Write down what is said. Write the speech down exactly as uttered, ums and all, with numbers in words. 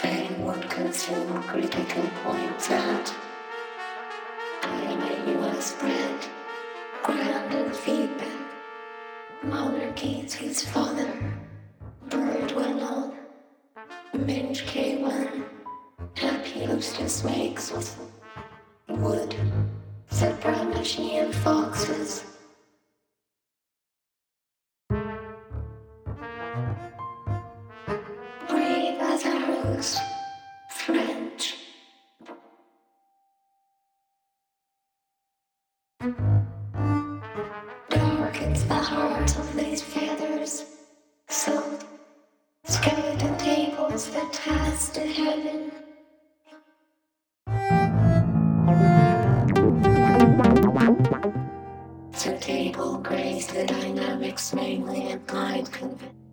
saying what consumer critical points out. I am a U S brand, grounded feedback. Monarchies his father, Bird went on, Minge K one, Happy Hostess makes with wood, Supremacy and foxes. Brave as arrows, French. Darkens the heart of these feathers, so skeleton tables that pass to heaven. The table grace the dynamics mainly implied convention.